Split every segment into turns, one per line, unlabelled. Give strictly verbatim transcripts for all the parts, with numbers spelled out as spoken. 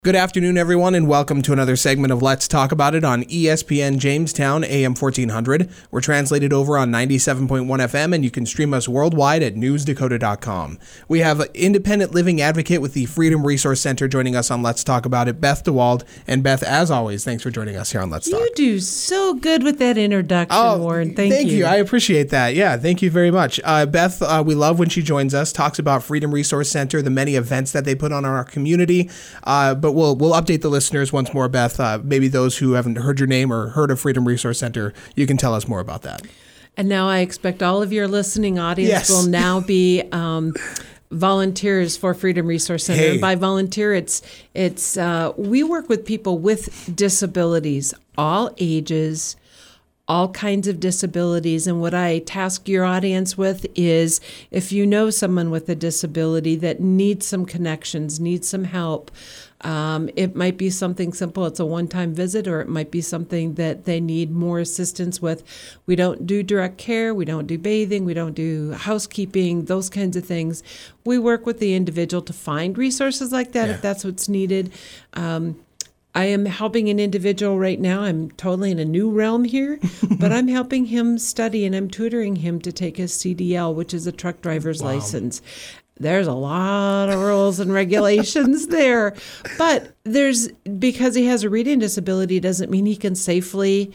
Good afternoon, everyone, and welcome to another segment of Let's Talk About It on E S P N Jamestown, A M fourteen hundred. We're translated over on ninety-seven point one F M, and you can stream us worldwide at news dakota dot com. We have an independent living advocate with the Freedom Resource Center joining us on Let's Talk About It, Beth DeWald. And Beth, as always, thanks for joining us here on Let's Talk.
You do so good with that introduction,
oh,
Warren. Thank,
thank you.
you.
I appreciate that. Yeah, thank you very much. Uh, Beth, uh, we love when she joins us, talks about Freedom Resource Center, the many events that they put on in our community, uh, but we'll we'll update the listeners once more, Beth. Uh, maybe those who haven't heard your name or heard of Freedom Resource Center, you can tell us more about that.
And now I expect all of your listening audience
Yes.
will now be um, volunteers for Freedom Resource Center.
Hey.
And by volunteer, it's it's uh, we work with people with disabilities, all ages, all kinds of disabilities. And what I task your audience with is if you know someone with a disability that needs some connections, needs some help, um, it might be something simple. It's a one-time visit, or it might be something that they need more assistance with. We don't do direct care. We don't do bathing. We don't do housekeeping, those kinds of things. We work with the individual to find resources like that
Yeah.
if that's what's needed. Um, I am helping an individual right now. I'm totally in a new realm here, but I'm helping him study and I'm tutoring him to take his C D L, which is a truck driver's
Wow.
license. There's a lot of rules and regulations there, but there's because he has a reading disability doesn't mean he can safely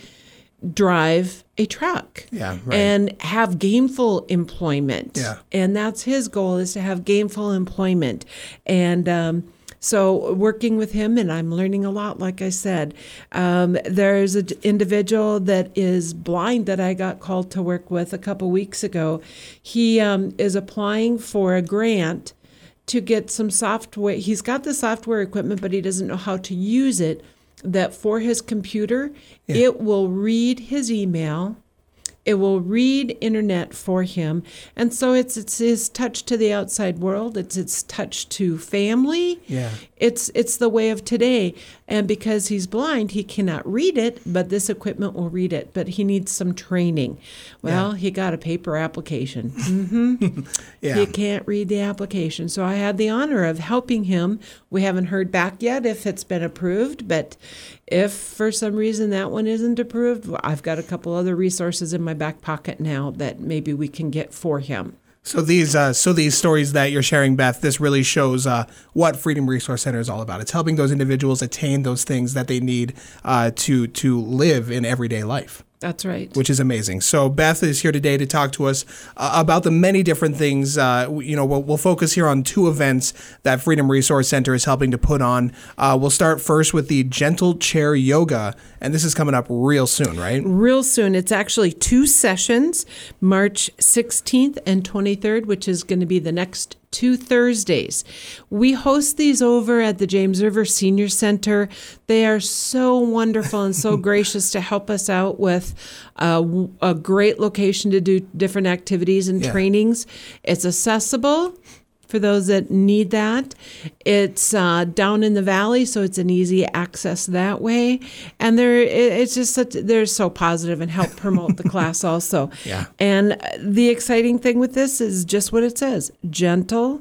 drive a truck
Yeah, right.
and have gainful employment.
Yeah.
And that's his goal, is to have gainful employment. And um, so working with him, and I'm learning a lot, like I said. Um, there's an individual that is blind that I got called to work with a couple weeks ago. He um, is applying for a grant to get some software. He's got the software equipment, but he doesn't know how to use it, that for his computer,
Yeah.
it will read his email. It will read internet for him. And so it's it's his touch to the outside world. It's its touch to family.
Yeah.
It's it's the way of today. And because he's blind, he cannot read it, but this equipment will read it. But he needs some training. Well,
Yeah.
he got a paper application. hmm
Yeah.
He can't read the application. So I had the honor of helping him. We haven't heard back yet if it's been approved, but if for some reason that one isn't approved, well, I've got a couple other resources in my back pocket now that maybe we can get for him.
So these, uh, so these stories that you're sharing, Beth, this really shows uh, what Freedom Resource Center is all about. It's helping those individuals attain those things that they need uh, to to live in everyday life.
That's right.
Which is amazing. So Beth is here today to talk to us uh, about the many different things. Uh, you know, we'll, we'll focus here on two events that Freedom Resource Center is helping to put on. Uh, we'll start first with the Gentle Chair Yoga, and this is coming up real soon, right?
Real soon. It's actually two sessions, March sixteenth and twenty-third, which is going to be the next two Thursdays. We host these over at the James River Senior Center. They are so wonderful and so gracious to help us out with uh, a great location to do different activities and
Yeah.
trainings. It's accessible for those that need that. It's uh, down in the valley, so it's an easy access that way. And they're, it- it's just such, they're so positive and help promote the class also.
Yeah.
And the exciting thing with this is just what it says, gentle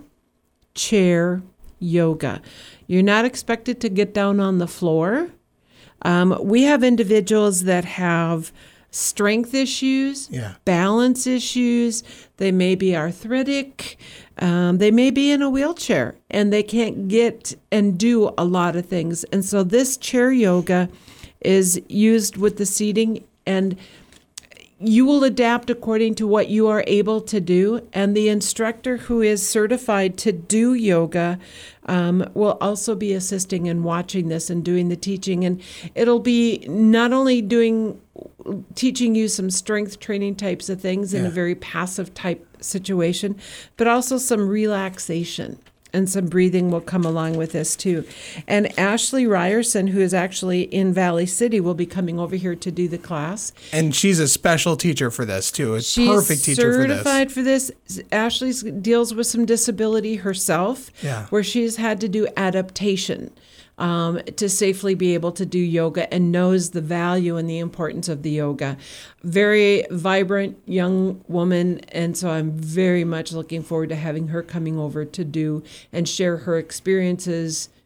chair yoga. You're not expected to get down on the floor. Um, we have individuals that have strength issues,
Yeah.
balance issues. They may be arthritic. Um, they may be in a wheelchair and they can't get and do a lot of things. And so this chair yoga is used with the seating, and you will adapt according to what you are able to do. And the instructor who is certified to do yoga um, will also be assisting and watching this and doing the teaching. And it'll be not only doing teaching you some strength training types of things in
Yeah.
a very passive type situation, but also some relaxation. And some breathing will come along with this too. And Ashley Ryerson, who is actually in Valley City, will be coming over here to do the class.
And she's a special teacher for this too. It's
She's
perfect teacher for this.
certified for this. Ashley deals with some disability herself,
Yeah.
where she's had to do adaptation um, to safely be able to do yoga, and knows the value and the importance of the yoga. Very vibrant young woman, and so I'm very much looking forward to having her coming over to do and share her experiences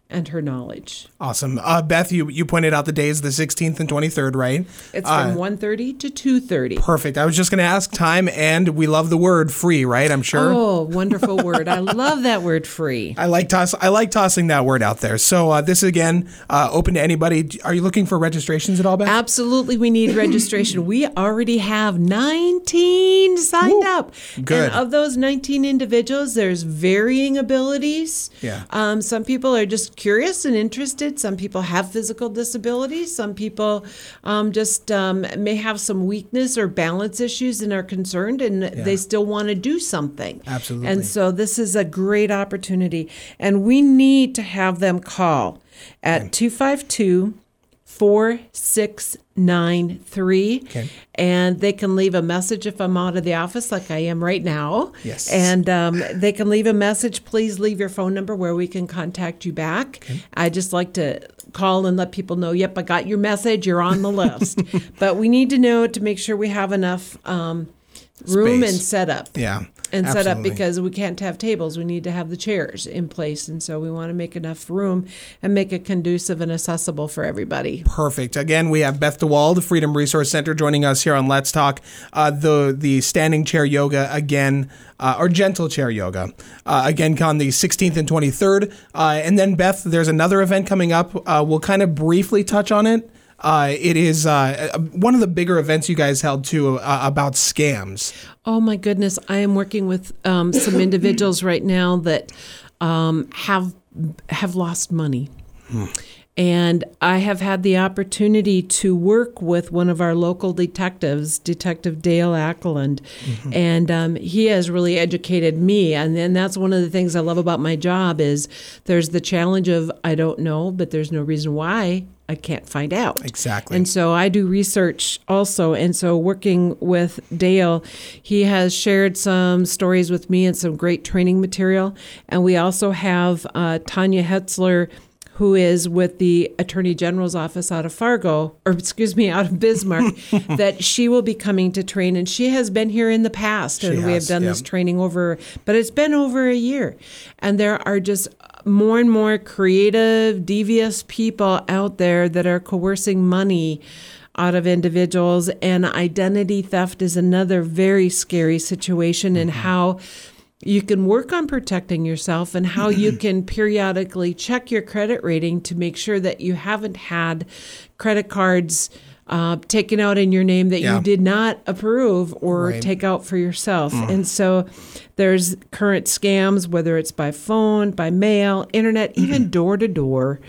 and her knowledge.
Awesome. Uh, Beth, you, you pointed out the days, the sixteenth and twenty-third, right?
It's from uh, one thirty to two thirty.
Perfect. I was just going to ask time, and we love the word free, right? I'm sure.
Oh, wonderful word. I love that word free.
I like toss. I like tossing that word out there. So uh, this is, again, uh, open to anybody. Are you looking for registrations at all, Beth?
Absolutely. We need registration. We already have nineteen signed Woo. up.
Good.
And of those nineteen individuals, there's varying abilities.
Yeah.
Um, some people are just curious and interested. Some people have physical disabilities. Some people um, just um, may have some weakness or balance issues and are concerned, and yeah. they still want to do something.
Absolutely.
And so this is a great opportunity. And we need to have them call at okay. two five two, four six nine three.
Okay.
And they can leave a message if I'm out of the office like I am right now.
Yes.
And um, they can leave a message. Please leave your phone number where we can contact you back.
Okay.
I just like to call and let people know, yep, I got your message. You're on the list. But we need to know to make sure we have enough um, room
Space.
and setup.
Yeah.
And
Absolutely.
set up because we can't have tables. We need to have the chairs in place. And so we want to make enough room and make it conducive and accessible for everybody.
Perfect. Again, we have Beth DeWald, Freedom Resource Center, joining us here on Let's Talk. Uh, the the standing chair yoga, again, uh, or gentle chair yoga, uh, again, on the sixteenth and twenty-third. Uh, and then, Beth, there's another event coming up. Uh, we'll kind of briefly touch on it. Uh, it is uh, one of the bigger events you guys held, too, uh, about scams.
Oh, my goodness. I am working with um, some individuals right now that um, have have lost money. Hmm. And I have had the opportunity to work with one of our local detectives, Detective Dale Ackland, mm-hmm. and um, he has really educated me. And then that's one of the things I love about my job is there's the challenge of I don't know, but there's no reason why I can't find out.
Exactly.
And so I do research also. And so working with Dale, he has shared some stories with me and some great training material. And we also have uh, Tanya Hetzler, who is with the Attorney General's office out of Fargo, or excuse me, out of Bismarck, that she will be coming to train. And she has been here in the past, and
she
we
has,
have done
yeah.
this training over, but it's been over a year. And there are just more and more creative, devious people out there that are coercing money out of individuals. And identity theft is another very scary situation, and mm-hmm. how you can work on protecting yourself and how you can periodically check your credit rating to make sure that you haven't had credit cards uh, taken out in your name that
yeah.
you did not approve or
right.
take out for yourself.
Mm.
And so there's current scams, whether it's by phone, by mail, internet, even door to door.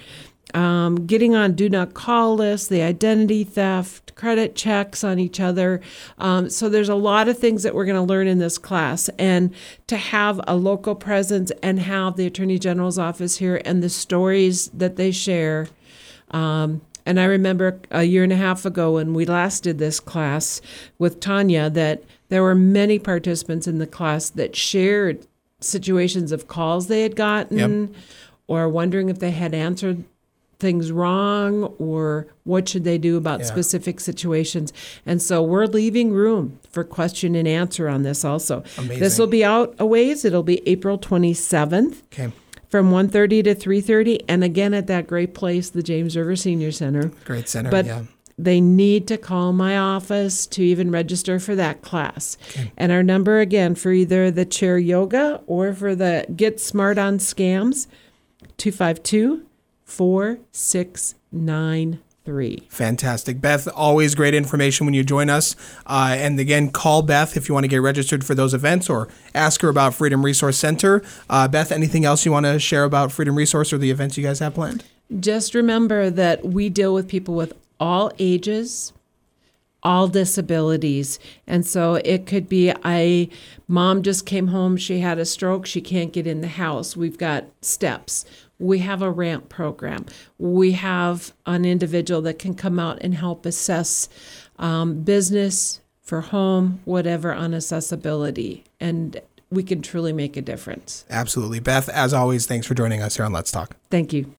Um, getting on do not call lists, the identity theft, credit checks on each other. Um, so there's a lot of things that we're going to learn in this class. And to have a local presence and have the Attorney General's office here and the stories that they share. Um, and I remember a year and a half ago when we last did this class with Tanya that there were many participants in the class that shared situations of calls they had gotten yep. or wondering if they had answered things wrong or what should they do about yeah. specific situations. And so we're leaving room for question and answer on this also.
Amazing.
This will be out a ways. It'll be April twenty-seventh
okay.
from one thirty to three thirty. And again, at that great place, the James River Senior Center.
Great center,
but
yeah.
they need to call my office to even register for that class.
Okay.
And our number again for either the chair yoga or for the Get Smart on Scams, two five two, four six nine three.
Fantastic. Beth, always great information when you join us. Uh, and again, call Beth if you want to get registered for those events or ask her about Freedom Resource Center. Uh, Beth, anything else you want to share about Freedom Resource or the events you guys have planned?
Just remember that we deal with people with all ages, all disabilities. And so it could be a mom just came home, she had a stroke, she can't get in the house. We've got steps. We have a ramp program. We have an individual that can come out and help assess um, business for home, whatever, on accessibility. And we can truly make a difference.
Absolutely. Beth, as always, thanks for joining us here on Let's Talk.
Thank you.